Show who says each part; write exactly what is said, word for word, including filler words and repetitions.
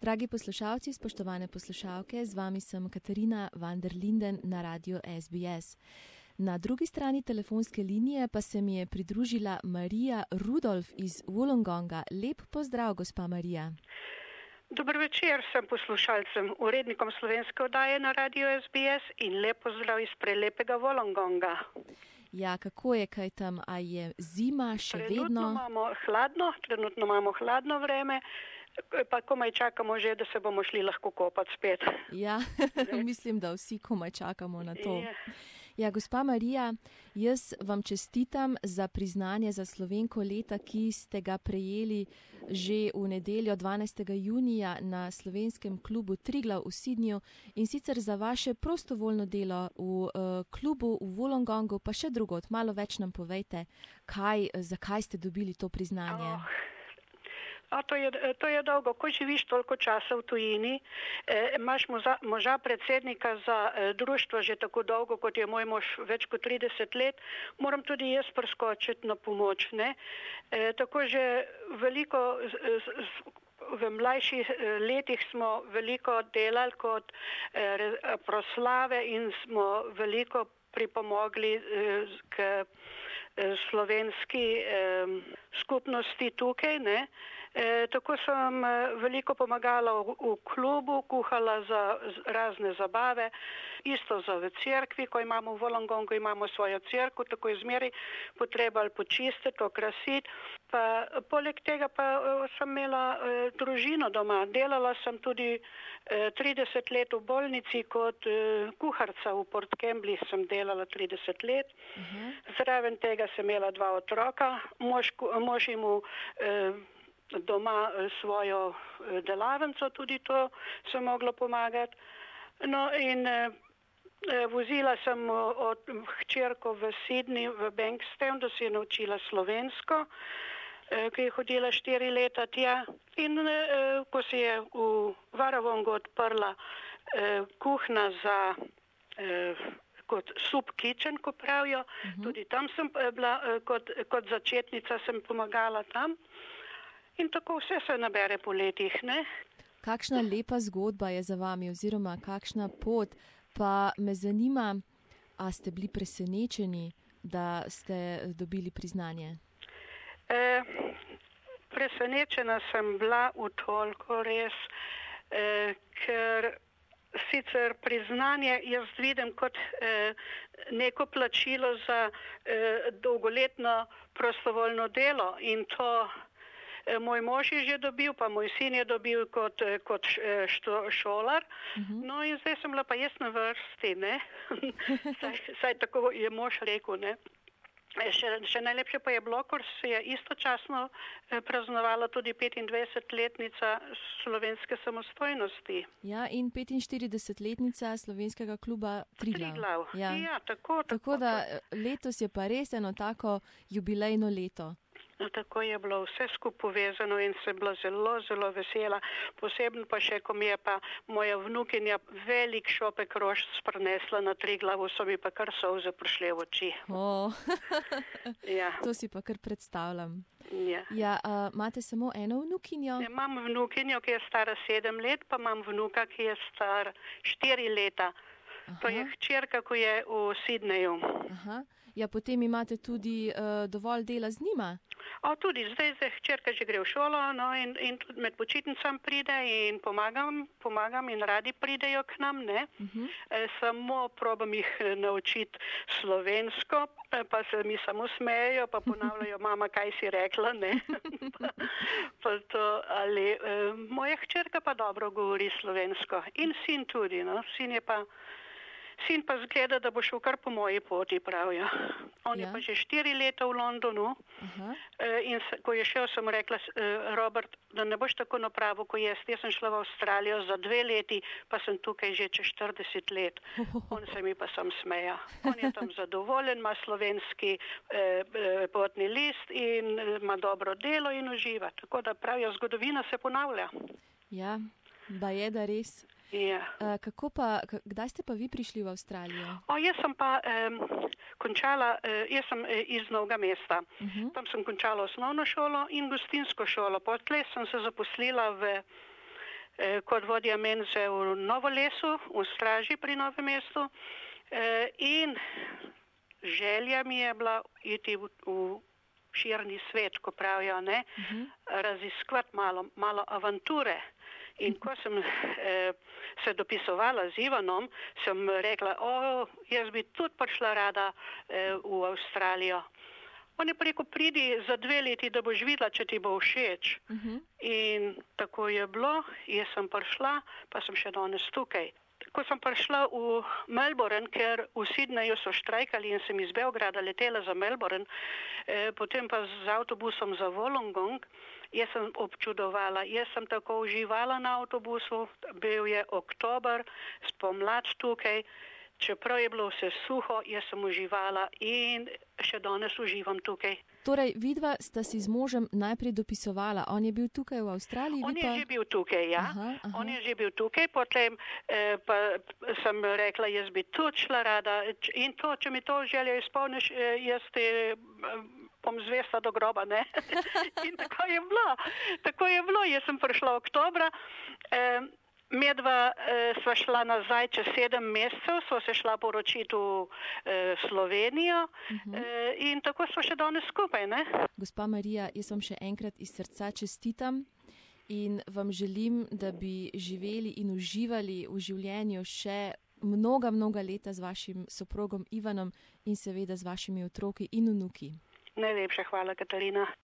Speaker 1: Dragi poslušalci, spoštovane poslušalke, z vami sem Katarina van der Linden na radiu S B S. Na drugi strani telefonske linije pa se mi je pridružila Marija Rudolf iz Wollongonga. Lep pozdrav, gospa Marija.
Speaker 2: Dober večer sem poslušalcem, urednikom slovenske oddaje na radiu S B S in lep pozdrav iz prelepega Wollongonga.
Speaker 1: Ja, kako je kaj tam? A je zima še
Speaker 2: trenutno
Speaker 1: vedno?
Speaker 2: Imamo hladno, trenutno imamo hladno vreme, pa komaj čakamo že, da se bomo šli lahko kopati spet.
Speaker 1: Ja, mislim, da vsi komaj čakamo na to.
Speaker 2: Je.
Speaker 1: Ja, gospa Marija, jaz vam čestitam za priznanje za Slovenko leta, ki ste ga prejeli že v nedeljo dvanajstega junija na slovenskem klubu Triglav v Sydneyju in sicer za vaše prostovoljno delo v uh, klubu v Wollongongu, pa še drugot. Malo več nam povejte, kaj, zakaj ste dobili to priznanje.
Speaker 2: Oh. A to je, to je dolgo. Ko živiš toliko časa v tujini, eh, imaš moža, moža predsednika za eh, društvo že tako dolgo, kot je moj mož več kot trideset let, moram tudi jaz preskočiti na pomoč. Ne? Eh, tako že veliko, z, z, v mlajših letih smo veliko delali kot eh, proslave in smo veliko pripomogli eh, k eh, slovenski eh, skupnosti tukaj, ne? E, tako sem veliko pomagala v, v klubu, kuhala za razne zabave, isto za v cerkvi, ko imamo v Wollongongu, imamo svojo cerkev, tako je zmeri potrebali počistiti, okrasiti. Pa, poleg tega pa sem imela e, družino doma. Delala sem tudi e, trideset let v bolnici kot e, kuharca v Port Kembli, sem delala trideset let. Uh-huh. Zraven tega sem imela dva otroka, mož, mož imu e, doma svojo delavnico, tudi to sem mogla pomagati. No in eh, vozila sem od hčerko v Sydney, v Bankstown, da si je naučila slovensko, eh, ki je hodila štiri leta tja. In eh, ko se je v Warrawongu odprla eh, kuhna za eh, kot soup kitchen, ko pravijo, uh-huh. Tudi tam sem bila, eh, kot, kot začetnica sem pomagala tam. In tako vse se nabere po letih, ne?
Speaker 1: Kakšna lepa zgodba je za vami oziroma kakšna pot, pa me zanima, a ste bili presenečeni, da ste dobili priznanje?
Speaker 2: E, presenečena sem bila v toliko res, e, ker sicer priznanje jaz vidim kot e, neko plačilo za e, dolgoletno prostovoljno delo in to moj mož je že dobil, pa moj sin je dobil kot, kot što, šolar. Uh-huh. No in zdaj sem bila pa jaz na vrsti, ne. saj, saj tako je mož rekel, ne. Še, še najlepše pa je bilo, ker se je istočasno praznovala tudi petindvajsetletnica slovenske samostojnosti.
Speaker 1: Ja, in petinštiridesetletnica slovenskega kluba Triglav.
Speaker 2: Triglav, ja, ja tako, tako.
Speaker 1: Tako da letos je pa res eno tako jubilejno leto.
Speaker 2: No, tako je bilo vse skupaj povezano in sem bila zelo, zelo vesela. Posebno pa še, ko mi je pa moja vnukinja velik šopek rož sprinesla na Triglavu, so mi pa kar solze prišle v oči.
Speaker 1: Oh.
Speaker 2: Ja.
Speaker 1: To si pa kar predstavljam.
Speaker 2: Ja.
Speaker 1: Ja, uh, imate samo eno vnukinjo?
Speaker 2: Ja, imam vnukinjo, ki je stara sedem let, pa imam vnuka, ki je star štiri leta. Aha. To je hčerka, ko je v Sydneyju.
Speaker 1: Aha. Ja, potem imate tudi uh, dovolj dela z njima?
Speaker 2: O, tudi zdaj, zdaj hčerka že gre v šolo, no, in, in tudi med počitnicami pride in pomagam, pomagam in radi pridejo k nam, ne. Uh-huh. E, samo probam jih naučiti slovensko, pa se mi samo smejejo, pa ponavljajo, mama, kaj si rekla, ne. pa, pa to, ali, e, moja hčerka pa dobro govori slovensko in sin tudi, no, sin je pa Sin pa zgleda, da bo šel kar po moji poti, pravijo. On ja. je pa že štiri leta v Londonu. Aha. In ko je šel, sem rekla, Robert, da ne boš tako napravil, ko jaz. Jaz sem šla v Avstralijo za dve leti, pa sem tukaj že čez štirideset let. On se mi pa sam smeja. On je tam zadovoljen, ima slovenski eh, potni list in ima dobro delo in uživa. Tako da pravijo, zgodovina se ponavlja.
Speaker 1: Ja, ba je da res.
Speaker 2: Ja.
Speaker 1: Uh, kako pa, kdaj ste pa vi prišli v Avstralijo?
Speaker 2: O, jaz sem pa um, končala, uh, jaz sem uh, iz Novega mesta. Uh-huh. Tam sem končala osnovno šolo in gostinsko šolo. Potlej sem se zaposlila v eh, kot vodja menze v Novolesu, v straži pri Novem mestu. Eh, in želja mi je bila iti v, v širni svet, ko pravijo, ne, uh-huh. raziskovati malo, malo avanture. In ko sem eh, se dopisovala z Ivanom, sem rekla, o, jaz bi tudi prišla rada eh, v Avstralijo. On je rekel, pridi za dve leti, da boš videla, če ti bo všeč. Uh-huh. In tako je bilo, jaz sem prišla, pa sem še danes tukaj. Ko sem prišla v Melbourne, ker v Sydneyju so štrajkali in sem iz Beograda letela za Melbourne, eh, potem pa z avtobusom za Wollongong, jaz sem občudovala, jaz sem tako uživala na avtobusu, bil je oktober, spomlad tukaj, čeprav je bilo vse suho, jaz sem uživala in še danes uživam tukaj.
Speaker 1: Torej, vidva sta si z možem najprej dopisovala, on je bil tukaj v Avstraliji?
Speaker 2: On
Speaker 1: pa...
Speaker 2: je že bil tukaj, ja. Aha, aha. On je že bil tukaj, potem eh, pa sem rekla, jaz bi tudi šla rada in to, če mi to željo izpolniš, eh, jaz te... Eh, bom zvesta do groba, ne? In tako je bilo. Tako je bilo. Jaz sem prišla oktobra, eh, medva eh, sva šla nazaj čez sedem mesecev, sva se šla poročiti v eh, Slovenijo uh-huh. eh, in tako sva še danes skupaj, ne?
Speaker 1: Gospa Marija, jaz vam še enkrat iz srca čestitam in vam želim, da bi živeli in uživali v življenju še mnoga, mnoga leta z vašim soprogom Ivanom in seveda z vašimi otroki in vnuki.
Speaker 2: Najlepša hvala, Katarina.